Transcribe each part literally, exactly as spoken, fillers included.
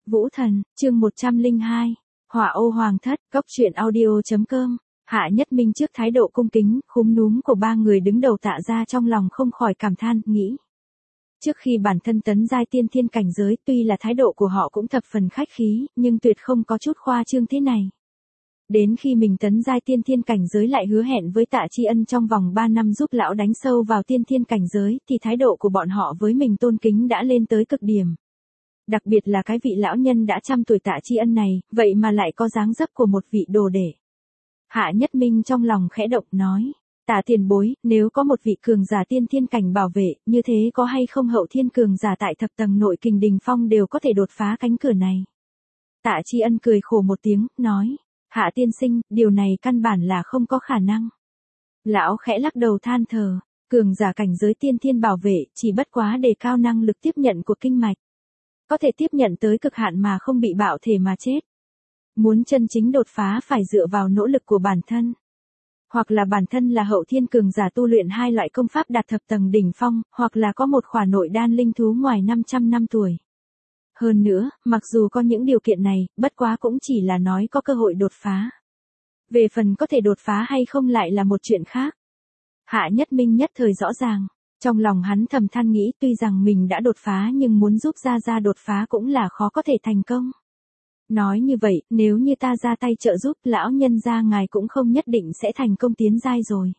Vũ Thần, chương một trăm lẻ hai, Hỏa Ô Hoàng Thất, Cốc truyện audio chấm com. Hạ Nhất Minh trước thái độ cung kính, khúm núm của ba người đứng đầu Tạ gia trong lòng không khỏi cảm than, nghĩ. Trước khi bản thân tấn giai tiên thiên cảnh giới, tuy là thái độ của họ cũng thập phần khách khí, nhưng tuyệt không có chút khoa trương thế này. Đến khi mình tấn giai tiên thiên cảnh giới lại hứa hẹn với Tạ Tri Ân trong vòng ba năm giúp lão đánh sâu vào tiên thiên cảnh giới, thì thái độ của bọn họ với mình tôn kính đã lên tới cực điểm. Đặc biệt là cái vị lão nhân đã trăm tuổi Tạ Tri Ân này, vậy mà lại có dáng dấp của một vị đồ đệ. Hạ Nhất Minh trong lòng khẽ động nói, Tạ tiền bối, nếu có một vị cường giả tiên thiên cảnh bảo vệ, như thế có hay không hậu thiên cường giả tại thập tầng nội kình đình phong đều có thể đột phá cánh cửa này. Tạ Tri Ân cười khổ một tiếng, nói, Hạ tiên sinh, điều này căn bản là không có khả năng. Lão khẽ lắc đầu than thở, cường giả cảnh giới tiên thiên bảo vệ, chỉ bất quá đề cao năng lực tiếp nhận của kinh mạch. Có thể tiếp nhận tới cực hạn mà không bị bạo thể mà chết. Muốn chân chính đột phá phải dựa vào nỗ lực của bản thân. Hoặc là bản thân là hậu thiên cường giả tu luyện hai loại công pháp đạt thập tầng đỉnh phong, hoặc là có một khỏa nội đan linh thú ngoài năm trăm năm tuổi. Hơn nữa, mặc dù có những điều kiện này, bất quá cũng chỉ là nói có cơ hội đột phá. Về phần có thể đột phá hay không lại là một chuyện khác. Hạ Nhất Minh nhất thời rõ ràng. Trong lòng hắn thầm than nghĩ tuy rằng mình đã đột phá nhưng muốn giúp Gia Gia đột phá cũng là khó có thể thành công. Nói như vậy, nếu như ta ra tay trợ giúp, lão nhân gia ngài cũng không nhất định sẽ thành công tiến giai rồi.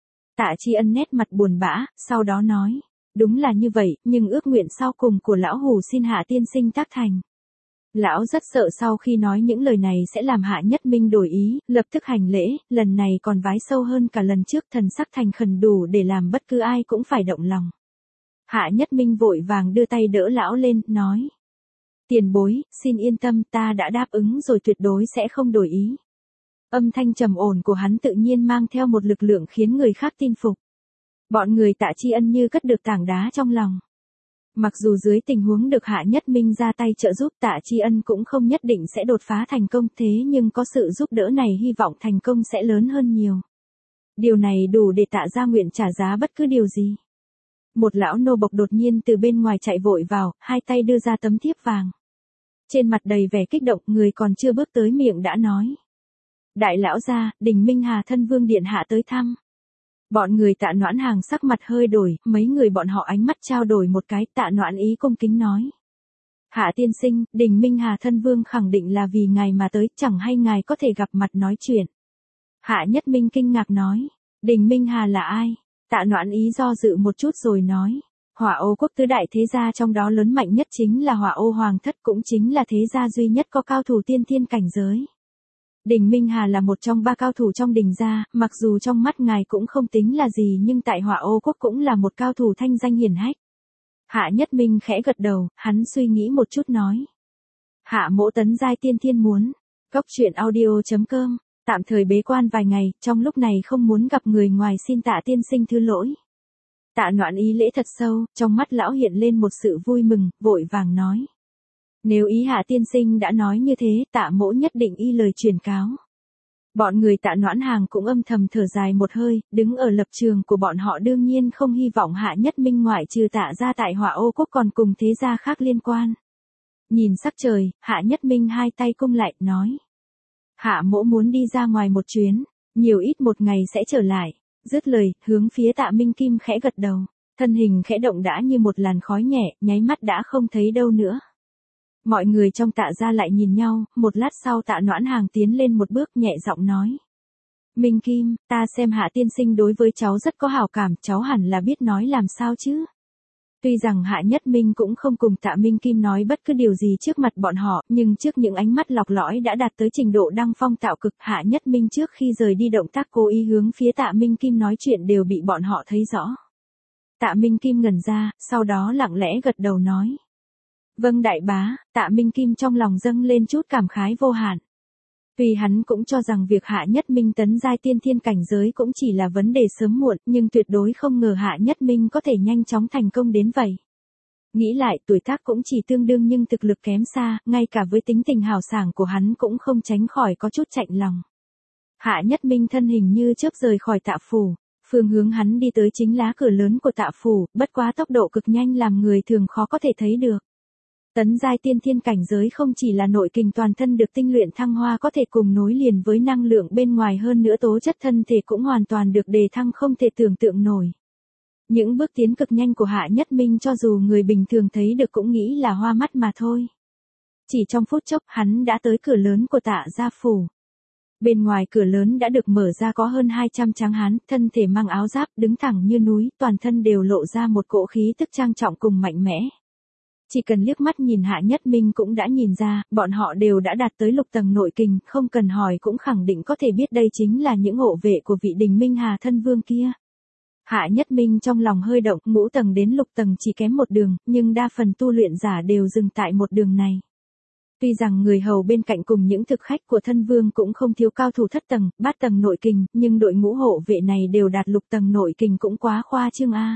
Tạ Tri Ân nét mặt buồn bã, sau đó nói, đúng là như vậy, nhưng ước nguyện sau cùng của lão hủ xin Hạ tiên sinh tác thành. Lão rất sợ sau khi nói những lời này sẽ làm Hạ Nhất Minh đổi ý, lập tức hành lễ, lần này còn vái sâu hơn cả lần trước, thần sắc thành khẩn đủ để làm bất cứ ai cũng phải động lòng. Hạ Nhất Minh vội vàng đưa tay đỡ lão lên, nói. Tiền bối, xin yên tâm, ta đã đáp ứng rồi, tuyệt đối sẽ không đổi ý. Âm thanh trầm ổn của hắn tự nhiên mang theo một lực lượng khiến người khác tin phục. Bọn người Tạ Tri Ân như cất được tảng đá trong lòng. Mặc dù dưới tình huống được Hạ Nhất Minh ra tay trợ giúp, Tạ Tri Ân cũng không nhất định sẽ đột phá thành công, thế nhưng có sự giúp đỡ này hy vọng thành công sẽ lớn hơn nhiều. Điều này đủ để Tạ gia nguyện trả giá bất cứ điều gì. Một lão nô bộc đột nhiên từ bên ngoài chạy vội vào, hai tay đưa ra tấm thiếp vàng. Trên mặt đầy vẻ kích động, người còn chưa bước tới miệng đã nói. Đại lão gia, Đình Minh Hà thân vương điện hạ tới thăm. Bọn người Tạ Noãn Hàng sắc mặt hơi đổi, mấy người bọn họ ánh mắt trao đổi một cái, Tạ Noãn ý cung kính nói. Hạ tiên sinh, Đình Minh Hà thân vương khẳng định là vì ngài mà tới, chẳng hay ngài có thể gặp mặt nói chuyện. Hạ Nhất Minh kinh ngạc nói, Đình Minh Hà là ai? Tạ Noãn ý do dự một chút rồi nói, Hỏa Ô quốc tứ đại thế gia trong đó lớn mạnh nhất chính là Hỏa Ô Hoàng Thất, cũng chính là thế gia duy nhất có cao thủ tiên thiên cảnh giới. Đình Minh Hà là một trong ba cao thủ trong Đình gia, mặc dù trong mắt ngài cũng không tính là gì nhưng tại Hỏa Ô quốc cũng là một cao thủ thanh danh hiển hách. Hạ Nhất Minh khẽ gật đầu, hắn suy nghĩ một chút nói. Hạ mỗ tấn giai tiên thiên muốn. Cốc truyện audio chấm com. Tạm thời bế quan vài ngày, trong lúc này không muốn gặp người ngoài, xin Tạ tiên sinh thứ lỗi. Tạ Noãn ý lễ thật sâu, trong mắt lão hiện lên một sự vui mừng, vội vàng nói. Nếu ý Hạ tiên sinh đã nói như thế, Tạ mỗ nhất định y lời truyền cáo. Bọn người Tạ Noãn Hàng cũng âm thầm thở dài một hơi, đứng ở lập trường của bọn họ đương nhiên không hy vọng Hạ Nhất Minh ngoại trừ Tạ gia tại Hỏa Ô quốc còn cùng thế gia khác liên quan. Nhìn sắc trời, Hạ Nhất Minh hai tay cung lại, nói. Hạ mỗ muốn đi ra ngoài một chuyến, nhiều ít một ngày sẽ trở lại. Dứt lời, hướng phía Tạ Minh Kim khẽ gật đầu, thân hình khẽ động đã như một làn khói nhẹ, nháy mắt đã không thấy đâu nữa. Mọi người trong Tạ gia lại nhìn nhau, một lát sau Tạ Noãn Hàng tiến lên một bước nhẹ giọng nói. Minh Kim, ta xem Hạ tiên sinh đối với cháu rất có hảo cảm, cháu hẳn là biết nói làm sao chứ. Tuy rằng Hạ Nhất Minh cũng không cùng Tạ Minh Kim nói bất cứ điều gì trước mặt bọn họ, nhưng trước những ánh mắt lọc lõi đã đạt tới trình độ đăng phong tạo cực, Hạ Nhất Minh trước khi rời đi động tác cố ý hướng phía Tạ Minh Kim nói chuyện đều bị bọn họ thấy rõ. Tạ Minh Kim ngẩn ra, sau đó lặng lẽ gật đầu nói. Vâng đại bá. Tạ Minh Kim trong lòng dâng lên chút cảm khái vô hạn. Tuy hắn cũng cho rằng việc Hạ Nhất Minh tấn giai tiên thiên cảnh giới cũng chỉ là vấn đề sớm muộn, nhưng tuyệt đối không ngờ Hạ Nhất Minh có thể nhanh chóng thành công đến vậy. Nghĩ lại tuổi tác cũng chỉ tương đương nhưng thực lực kém xa, ngay cả với tính tình hào sảng của hắn cũng không tránh khỏi có chút chạnh lòng. Hạ Nhất Minh thân hình như chớp rời khỏi Tạ phủ, phương hướng hắn đi tới chính lá cửa lớn của Tạ phủ, bất quá tốc độ cực nhanh làm người thường khó có thể thấy được. Tấn giai tiên thiên cảnh giới không chỉ là nội kình toàn thân được tinh luyện thăng hoa có thể cùng nối liền với năng lượng bên ngoài, hơn nữa tố chất thân thể cũng hoàn toàn được đề thăng không thể tưởng tượng nổi. Những bước tiến cực nhanh của Hạ Nhất Minh cho dù người bình thường thấy được cũng nghĩ là hoa mắt mà thôi. Chỉ trong phút chốc hắn đã tới cửa lớn của Tạ gia phủ. Bên ngoài cửa lớn đã được mở ra có hơn hai trăm tráng hán, thân thể mang áo giáp, đứng thẳng như núi, toàn thân đều lộ ra một cỗ khí tức trang trọng cùng mạnh mẽ. Chỉ cần liếc mắt nhìn Hạ Nhất Minh cũng đã nhìn ra, bọn họ đều đã đạt tới lục tầng nội kình, không cần hỏi cũng khẳng định có thể biết đây chính là những hộ vệ của vị Đình Minh Hà thân vương kia. Hạ Nhất Minh trong lòng hơi động, ngũ tầng đến lục tầng chỉ kém một đường, nhưng đa phần tu luyện giả đều dừng tại một đường này. Tuy rằng người hầu bên cạnh cùng những thực khách của thân vương cũng không thiếu cao thủ thất tầng, bát tầng nội kình, nhưng đội ngũ hộ vệ này đều đạt lục tầng nội kình cũng quá khoa trương a.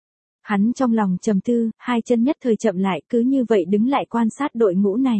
Hắn trong lòng trầm tư, hai chân nhất thời chậm lại, cứ như vậy đứng lại quan sát đội ngũ này.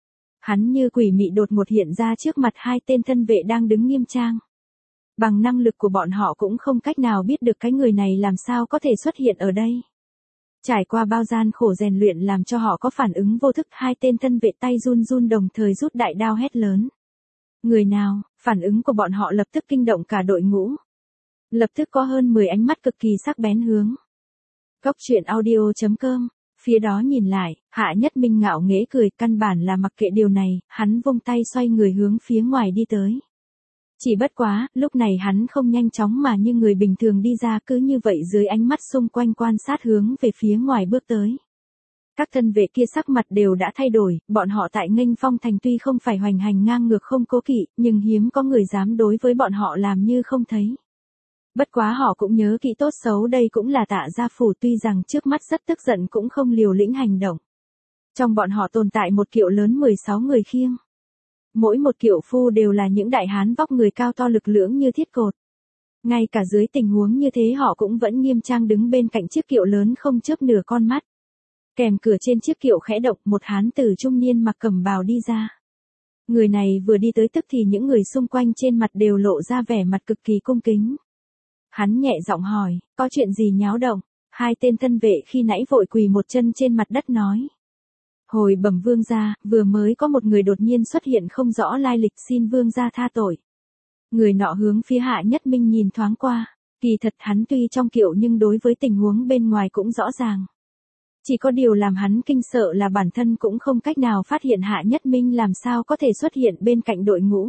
Hắn như quỷ mị đột ngột hiện ra trước mặt hai tên thân vệ đang đứng nghiêm trang. Bằng năng lực của bọn họ cũng không cách nào biết được cái người này làm sao có thể xuất hiện ở đây. Trải qua bao gian khổ rèn luyện làm cho họ có phản ứng vô thức, hai tên thân vệ tay run run đồng thời rút đại đao hét lớn. Người nào? Phản ứng của bọn họ lập tức kinh động cả đội ngũ. Lập tức có hơn mười ánh mắt cực kỳ sắc bén hướng. Cốc truyện audio chấm com, phía đó nhìn lại, Hạ Nhất Minh ngạo nghễ cười, căn bản là mặc kệ điều này, hắn vung tay xoay người hướng phía ngoài đi tới. Chỉ bất quá, lúc này hắn không nhanh chóng mà như người bình thường đi ra, cứ như vậy dưới ánh mắt xung quanh quan sát hướng về phía ngoài bước tới. Các thân vệ kia sắc mặt đều đã thay đổi, bọn họ tại Nghênh Phong thành tuy không phải hoành hành ngang ngược không cố kỵ, nhưng hiếm có người dám đối với bọn họ làm như không thấy. Bất quá họ cũng nhớ kỹ tốt xấu đây cũng là Tạ gia phủ, tuy rằng trước mắt rất tức giận cũng không liều lĩnh hành động. Trong bọn họ tồn tại một kiệu lớn mười sáu người khiêng. Mỗi một kiệu phu đều là những đại hán vóc người cao to lực lưỡng như thiết cột. Ngay cả dưới tình huống như thế họ cũng vẫn nghiêm trang đứng bên cạnh chiếc kiệu lớn không chớp nửa con mắt. Kèm cửa trên chiếc kiệu khẽ động, một hán tử trung niên mặc cẩm bào đi ra. Người này vừa đi tới tức thì những người xung quanh trên mặt đều lộ ra vẻ mặt cực kỳ cung kính. Hắn nhẹ giọng hỏi, có chuyện gì nháo động? Hai tên thân vệ khi nãy vội quỳ một chân trên mặt đất nói. Hồi bẩm vương gia, vừa mới có một người đột nhiên xuất hiện không rõ lai lịch, xin vương gia tha tội. Người nọ hướng phía Hạ Nhất Minh nhìn thoáng qua, kỳ thật hắn tuy trong kiệu nhưng đối với tình huống bên ngoài cũng rõ ràng. Chỉ có điều làm hắn kinh sợ là bản thân cũng không cách nào phát hiện Hạ Nhất Minh làm sao có thể xuất hiện bên cạnh đội ngũ.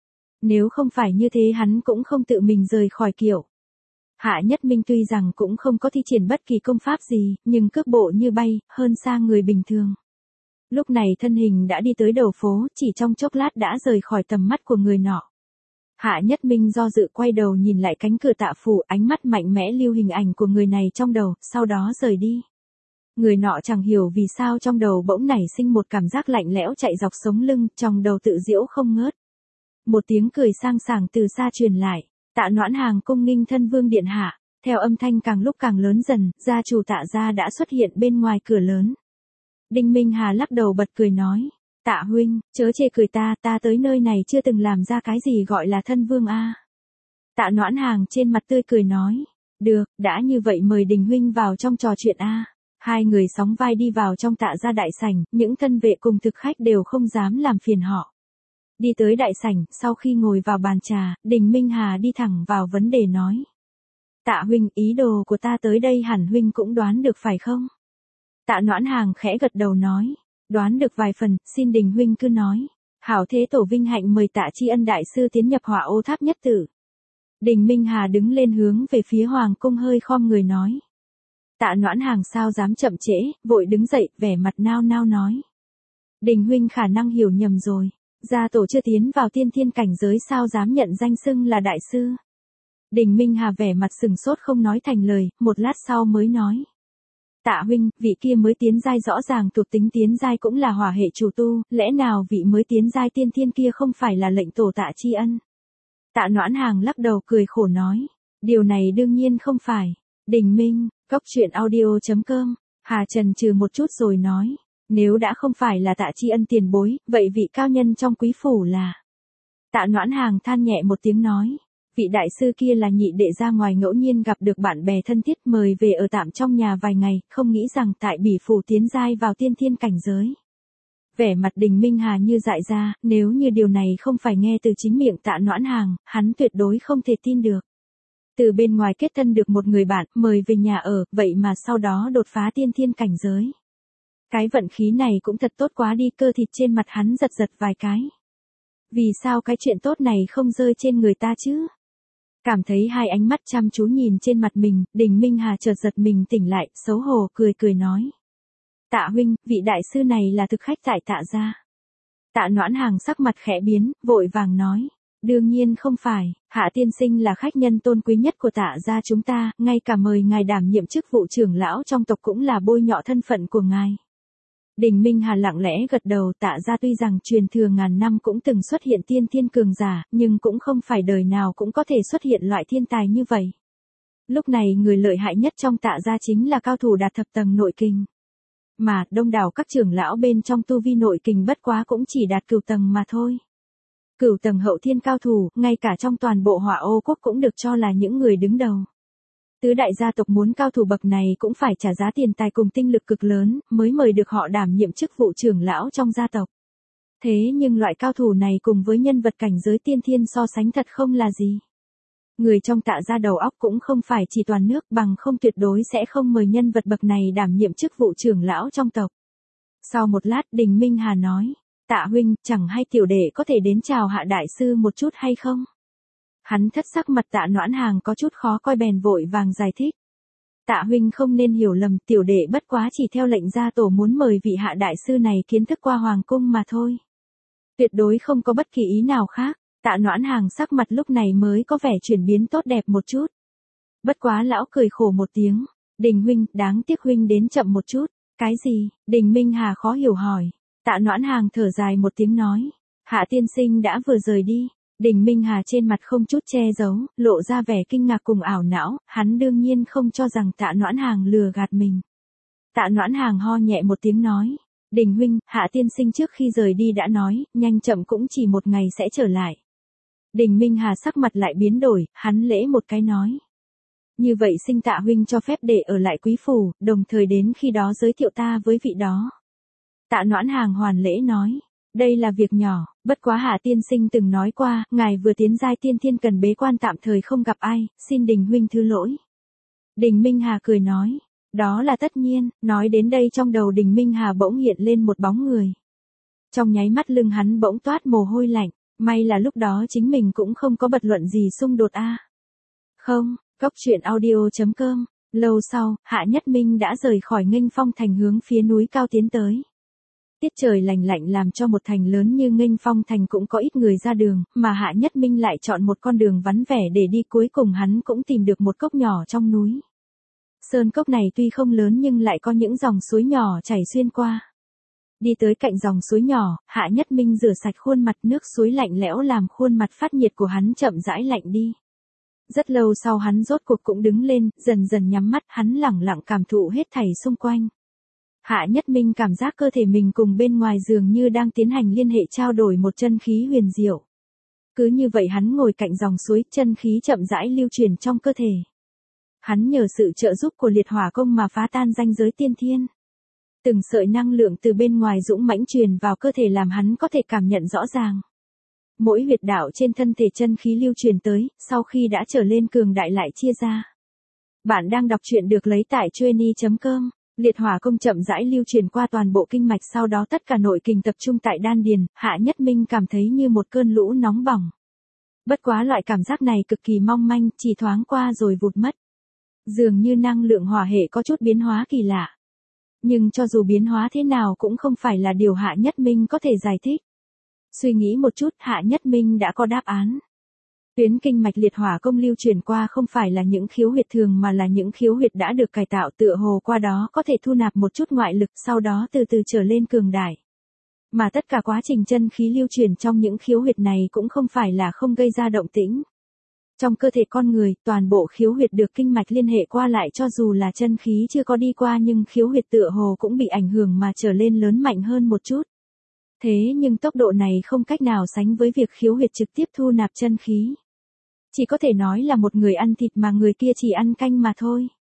Nếu không phải như thế hắn cũng không tự mình rời khỏi kiệu. Hạ Nhất Minh tuy rằng cũng không có thi triển bất kỳ công pháp gì, nhưng cước bộ như bay, hơn xa người bình thường. Lúc này thân hình đã đi tới đầu phố, chỉ trong chốc lát đã rời khỏi tầm mắt của người nọ. Hạ Nhất Minh do dự quay đầu nhìn lại cánh cửa Tạ phủ, ánh mắt mạnh mẽ lưu hình ảnh của người này trong đầu, sau đó rời đi. Người nọ chẳng hiểu vì sao trong đầu bỗng nảy sinh một cảm giác lạnh lẽo chạy dọc sống lưng, trong đầu tự giễu không ngớt. Một tiếng cười sang sảng từ xa truyền lại, Tạ Noãn Hàng cung nghinh thân vương điện hạ. Theo âm thanh càng lúc càng lớn dần, gia chủ Tạ gia đã xuất hiện bên ngoài cửa lớn. Đinh Minh Hà lắc đầu bật cười nói, Tạ huynh, chớ chê cười ta, ta tới nơi này chưa từng làm ra cái gì gọi là thân vương a. Tạ Noãn Hàng trên mặt tươi cười nói, được, đã như vậy mời Đình huynh vào trong trò chuyện a. Hai người sóng vai đi vào trong Tạ gia đại sảnh, những thân vệ cùng thực khách đều không dám làm phiền họ. Đi tới đại sảnh, sau khi ngồi vào bàn trà, Đình Minh Hà đi thẳng vào vấn đề nói. Tạ huynh, ý đồ của ta tới đây hẳn huynh cũng đoán được phải không? Tạ Noãn Hàng khẽ gật đầu nói, đoán được vài phần, xin Đình huynh cứ nói. Hảo thế tổ vinh hạnh mời Tạ Tri Ân đại sư tiến nhập Hỏa Ô Tháp nhất tử. Đình Minh Hà đứng lên hướng về phía hoàng cung hơi khom người nói. Tạ Noãn Hàng sao dám chậm trễ, vội đứng dậy, vẻ mặt nao nao nói. Đình huynh khả năng hiểu nhầm rồi, gia tổ chưa tiến vào tiên thiên cảnh giới sao dám nhận danh xưng là đại sư. Đình Minh Hà vẻ mặt sừng sốt không nói thành lời, một lát sau mới nói. Tạ huynh, vị kia mới tiến giai rõ ràng thuộc tính tiến giai cũng là hỏa hệ chủ tu, lẽ nào vị mới tiến giai tiên thiên kia không phải là lệnh tổ Tạ Tri Ân? Tạ Noãn Hàng lắc đầu cười khổ nói, điều này đương nhiên không phải. Đình Minh, cốc truyện audio chấm com, Hà Trần trừ một chút rồi nói, nếu đã không phải là Tạ Tri Ân tiền bối, vậy vị cao nhân trong quý phủ là. Tạ Noãn Hàng than nhẹ một tiếng nói. Vị đại sư kia là nhị đệ ra ngoài ngẫu nhiên gặp được bạn bè thân thiết mời về ở tạm trong nhà vài ngày, không nghĩ rằng tại bỉ phủ tiến giai vào tiên thiên cảnh giới. Vẻ mặt Đình Minh Hà như dại ra, nếu như điều này không phải nghe từ chính miệng Tạ Noãn Hàng, hắn tuyệt đối không thể tin được. Từ bên ngoài kết thân được một người bạn, mời về nhà ở, vậy mà sau đó đột phá tiên thiên cảnh giới. Cái vận khí này cũng thật tốt quá đi, cơ thịt trên mặt hắn giật giật vài cái. Vì sao cái chuyện tốt này không rơi trên người ta chứ? Cảm thấy hai ánh mắt chăm chú nhìn trên mặt mình, Đình Minh Hà chợt giật mình tỉnh lại, xấu hổ cười cười nói. Tạ huynh, vị đại sư này là thực khách tại Tạ gia. Tạ Noãn Hàng sắc mặt khẽ biến, vội vàng nói. Đương nhiên không phải, Hạ tiên sinh là khách nhân tôn quý nhất của Tạ gia chúng ta, ngay cả mời ngài đảm nhiệm chức vụ trưởng lão trong tộc cũng là bôi nhọ thân phận của ngài. Đình Minh Hà lặng lẽ gật đầu. Tạ gia tuy rằng truyền thừa ngàn năm cũng từng xuất hiện tiên thiên cường giả, nhưng cũng không phải đời nào cũng có thể xuất hiện loại thiên tài như vậy. Lúc này người lợi hại nhất trong Tạ gia chính là cao thủ đạt thập tầng nội kình. Mà, đông đảo các trưởng lão bên trong tu vi nội kình bất quá cũng chỉ đạt cửu tầng mà thôi. Cửu tầng hậu thiên cao thủ, ngay cả trong toàn bộ Hỏa Ô quốc cũng được cho là những người đứng đầu. Tứ đại gia tộc muốn cao thủ bậc này cũng phải trả giá tiền tài cùng tinh lực cực lớn, mới mời được họ đảm nhiệm chức vụ trưởng lão trong gia tộc. Thế nhưng loại cao thủ này cùng với nhân vật cảnh giới tiên thiên so sánh thật không là gì. Người trong Tạ gia đầu óc cũng không phải chỉ toàn nước, bằng không tuyệt đối sẽ không mời nhân vật bậc này đảm nhiệm chức vụ trưởng lão trong tộc. Sau một lát Đình Minh Hà nói, Tạ huynh, chẳng hay tiểu đệ có thể đến chào Hạ đại sư một chút hay không? Hắn thất sắc, mặt Tạ Noãn Hàng có chút khó coi bèn vội vàng giải thích. Tạ huynh không nên hiểu lầm, tiểu đệ bất quá chỉ theo lệnh gia tổ muốn mời vị Hạ đại sư này kiến thức qua hoàng cung mà thôi. Tuyệt đối không có bất kỳ ý nào khác. Tạ Noãn Hàng sắc mặt lúc này mới có vẻ chuyển biến tốt đẹp một chút. Bất quá lão cười khổ một tiếng. Đình huynh, đáng tiếc huynh đến chậm một chút. Cái gì? Đình Minh Hà khó hiểu hỏi. Tạ Noãn Hàng thở dài một tiếng nói. Hạ tiên sinh đã vừa rời đi. Đình Minh Hà trên mặt không chút che giấu, lộ ra vẻ kinh ngạc cùng ảo não. Hắn đương nhiên không cho rằng Tạ Noãn Hàng lừa gạt mình. Tạ Noãn Hàng ho nhẹ một tiếng nói. Đình huynh, Hạ tiên sinh trước khi rời đi đã nói, nhanh chậm cũng chỉ một ngày sẽ trở lại. Đình Minh Hà sắc mặt lại biến đổi, hắn lễ một cái nói. Như vậy xin Tạ huynh cho phép để ở lại quý phủ, đồng thời đến khi đó giới thiệu ta với vị đó. Tạ Noãn Hàng hoàn lễ nói. Đây là việc nhỏ, bất quá Hạ tiên sinh từng nói qua, ngài vừa tiến giai tiên thiên cần bế quan tạm thời không gặp ai, xin Đình huynh thứ lỗi. Đình Minh Hà cười nói. Đó là tất nhiên, nói đến đây trong đầu Đình Minh Hà bỗng hiện lên một bóng người. Trong nháy mắt lưng hắn bỗng toát mồ hôi lạnh. May là lúc đó chính mình cũng không có bật luận gì xung đột a. À. Không, cốc truyện audio chấm com. Lâu sau, Hạ Nhất Minh đã rời khỏi Nghênh Phong thành hướng phía núi cao tiến tới. Tiết trời lành lạnh làm cho một thành lớn như Nghênh Phong thành cũng có ít người ra đường, mà Hạ Nhất Minh lại chọn một con đường vắng vẻ để đi, cuối cùng hắn cũng tìm được một cốc nhỏ trong núi. Sơn cốc này tuy không lớn nhưng lại có những dòng suối nhỏ chảy xuyên qua. Đi tới cạnh dòng suối nhỏ, Hạ Nhất Minh rửa sạch khuôn mặt, nước suối lạnh lẽo làm khuôn mặt phát nhiệt của hắn chậm rãi lạnh đi. Rất lâu sau hắn rốt cuộc cũng đứng lên, dần dần nhắm mắt, hắn lẳng lặng cảm thụ hết thảy xung quanh. Hạ Nhất Minh cảm giác cơ thể mình cùng bên ngoài dường như đang tiến hành liên hệ trao đổi một chân khí huyền diệu. Cứ như vậy hắn ngồi cạnh dòng suối, chân khí chậm rãi lưu truyền trong cơ thể. Hắn nhờ sự trợ giúp của liệt hỏa công mà phá tan ranh giới tiên thiên. Từng sợi năng lượng từ bên ngoài dũng mãnh truyền vào cơ thể làm hắn có thể cảm nhận rõ ràng. Mỗi huyệt đạo trên thân thể chân khí lưu truyền tới, sau khi đã trở lên cường đại lại chia ra. Bạn đang đọc truyện được lấy tại chueny chấm com. Liệt hỏa công chậm rãi lưu truyền qua toàn bộ kinh mạch, sau đó tất cả nội kình tập trung tại đan điền, Hạ Nhất Minh cảm thấy như một cơn lũ nóng bỏng. Bất quá loại cảm giác này cực kỳ mong manh, chỉ thoáng qua rồi vụt mất. Dường như năng lượng hỏa hệ có chút biến hóa kỳ lạ. Nhưng cho dù biến hóa thế nào cũng không phải là điều Hạ Nhất Minh có thể giải thích. Suy nghĩ một chút, Hạ Nhất Minh đã có đáp án. Tuyến kinh mạch liệt hỏa công lưu truyền qua không phải là những khiếu huyệt thường mà là những khiếu huyệt đã được cải tạo, tựa hồ qua đó có thể thu nạp một chút ngoại lực, sau đó từ từ trở lên cường đại. Mà tất cả quá trình chân khí lưu truyền trong những khiếu huyệt này cũng không phải là không gây ra động tĩnh. Trong cơ thể con người, toàn bộ khiếu huyệt được kinh mạch liên hệ qua lại, cho dù là chân khí chưa có đi qua nhưng khiếu huyệt tựa hồ cũng bị ảnh hưởng mà trở lên lớn mạnh hơn một chút. Thế nhưng tốc độ này không cách nào sánh với việc khiếu huyệt trực tiếp thu nạp chân khí. Chỉ có thể nói là một người ăn thịt mà người kia chỉ ăn canh mà thôi.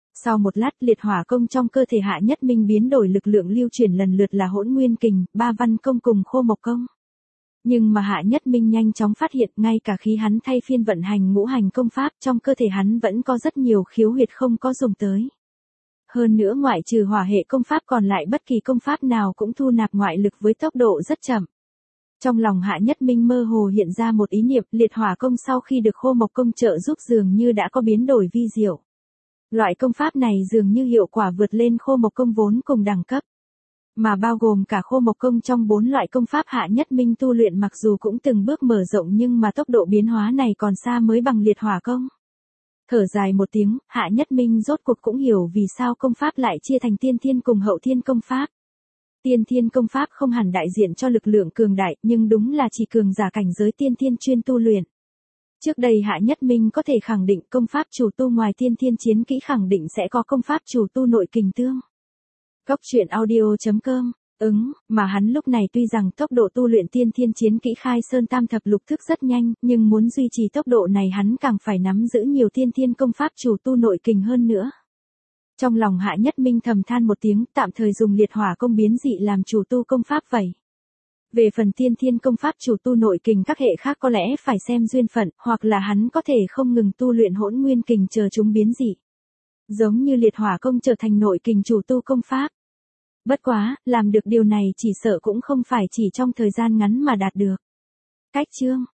Sau một lát, liệt hỏa công trong cơ thể Hạ Nhất Minh biến đổi, lực lượng lưu chuyển lần lượt là Hỗn Nguyên Kình, Ba Văn Công cùng Khô Mộc Công. Nhưng mà Hạ Nhất Minh nhanh chóng phát hiện, ngay cả khi hắn thay phiên vận hành ngũ hành công pháp, trong cơ thể hắn vẫn có rất nhiều khiếu huyệt không có dùng tới. Hơn nữa ngoại trừ hỏa hệ công pháp còn lại, bất kỳ công pháp nào cũng thu nạp ngoại lực với tốc độ rất chậm. Trong lòng Hạ Nhất Minh mơ hồ hiện ra một ý niệm, liệt hỏa công sau khi được Khô Mộc Công trợ giúp dường như đã có biến đổi vi diệu. Loại công pháp này dường như hiệu quả vượt lên Khô Mộc Công vốn cùng đẳng cấp. Mà bao gồm cả Khô Mộc Công trong bốn loại công pháp Hạ Nhất Minh tu luyện mặc dù cũng từng bước mở rộng nhưng mà tốc độ biến hóa này còn xa mới bằng liệt hỏa công. Thở dài một tiếng, Hạ Nhất Minh rốt cuộc cũng hiểu vì sao công pháp lại chia thành tiên thiên cùng hậu thiên công pháp. Tiên thiên công pháp không hẳn đại diện cho lực lượng cường đại, nhưng đúng là chỉ cường giả cảnh giới tiên thiên chuyên tu luyện. Trước đây Hạ Nhất Minh có thể khẳng định công pháp chủ tu ngoài tiên thiên chiến kỹ khẳng định sẽ có công pháp chủ tu nội kình tương. Cốc truyện audio chấm com, ứng, mà hắn lúc này tuy rằng tốc độ tu luyện tiên thiên chiến kỹ khai sơn tam thập lục thức rất nhanh, nhưng muốn duy trì tốc độ này hắn càng phải nắm giữ nhiều tiên thiên công pháp chủ tu nội kình hơn nữa. Trong lòng Hạ Nhất Minh thầm than một tiếng, tạm thời dùng liệt hỏa công biến dị làm chủ tu công pháp vậy. Về phần tiên thiên công pháp chủ tu nội kình các hệ khác có lẽ phải xem duyên phận, hoặc là hắn có thể không ngừng tu luyện hỗn nguyên kình chờ chúng biến dị. Giống như liệt hỏa công trở thành nội kình chủ tu công pháp. Bất quá, làm được điều này chỉ sợ cũng không phải chỉ trong thời gian ngắn mà đạt được. Cách chương